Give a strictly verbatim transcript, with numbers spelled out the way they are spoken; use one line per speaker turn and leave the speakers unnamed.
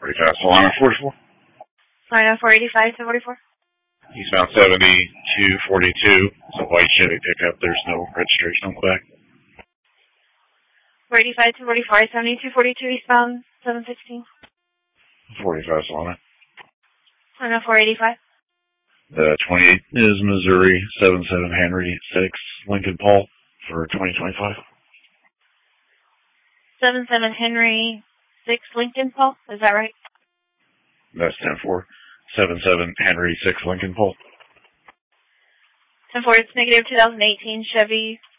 forty-five, Solana forty-four.
Solana four eighty-five to forty-four.
Eastbound seventy-two forty-two. It's a white Chevy pickup. There's no registration on the back.
four eighty-five to forty-four, seventy-two forty-two eastbound seven sixteen.
forty-five, Solana.
Solana four eighty-five.
The twenty-eight is Missouri seven seven Henry six Lincoln Paul for twenty twenty-five.
seven seven Henry six Lincoln Paul, is that right?
That's ten four. seven seven Henry six Lincoln Paul.
ten four, it's negative two thousand eighteen Chevy